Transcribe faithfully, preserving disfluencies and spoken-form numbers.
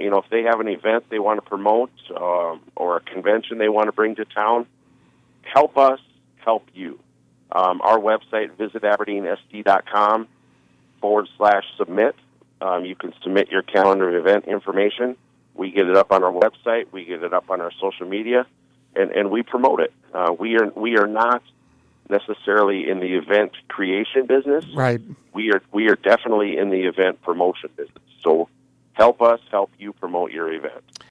you know, if they have an event they want to promote um, or a convention they want to bring to town, help us help you. Um, our website, visit aberdeen s d dot com forward slash submit. Um, you can submit your calendar event information. We get it up on our website. We get it up on our social media, and, and we promote it. Uh, we are we are not necessarily in the event creation business. Right. We are we are definitely in the event promotion business. So help us help you promote your event.